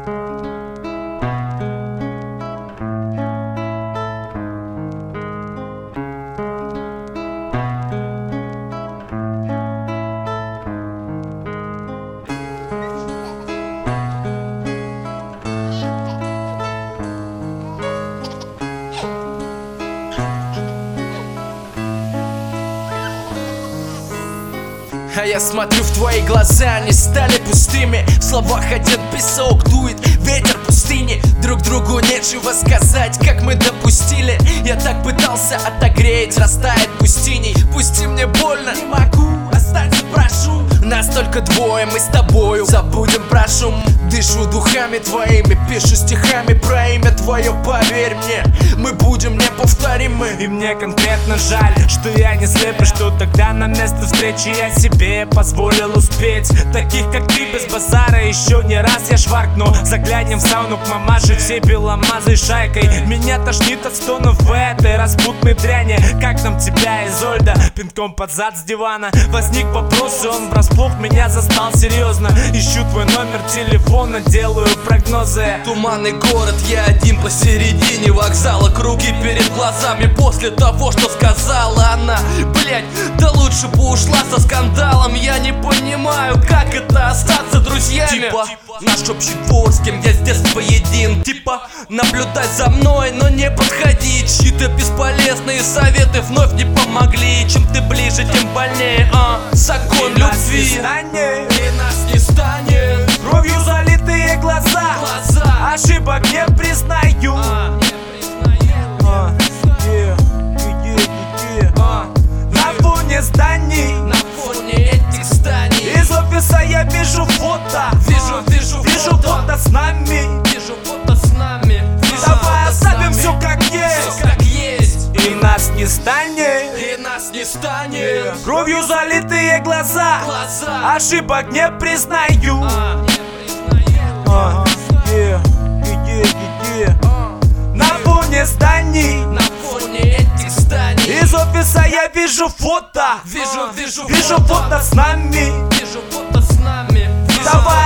А я смотрю в твои глаза, они стали пустыми. В словах один песок, дует ветер пустыни. Друг другу нечего сказать, как мы допустили. Я так пытался отогреть, растает пустыней. Пусти мне больно, не могу, остаться прошу. Нас только двое, мы с тобою забудем про шум. Дышу духами твоими, пишу стихами про имя твое, поверь мне, мы будем неповторимы. И мне конкретно жаль, что я не слеп, и что тогда на место встречи я себе позволил успеть. Таких как ты без базара еще не раз я шваркну. Заглянем в сауну к мамаше, все беломазой шайкой. Меня тошнит от стонов в этой распутной дряни. Как нам тебя, Изольда, пинком под зад с дивана? Возник вопрос, и он врасплох меня застал серьезно. Ищу твой номер телефона, делаю прогнозы. Туманный город, я один посередине вокзала. Круги перед глазами после того, что сказала она. Блять, да лучше бы ушла со скандалом. Я не понимаю, как это остаться друзьями. Типа, наш общий двор, с кем я с детства един. Типа, наблюдай за мной, но не подходи. Чьи-то бесполезные советы вновь не помогли. Чем ты ближе, тем больнее, закон любви. И нас не станет. Кровью залитые глаза. Ошибок не признаю. На фоне зданий, на фоне этих зданий, из офиса я вижу фото. Вижу фото с нами. Вижу фото с нами. Давай оставим все как есть. И нас не станет. И нас не станет. Кровью залитые глаза. Ошибок не признаю. На фоне зданий, на фоне этих зданий, из офиса я вижу фото. Вижу фото с нами. Вижу фото с нами. Давай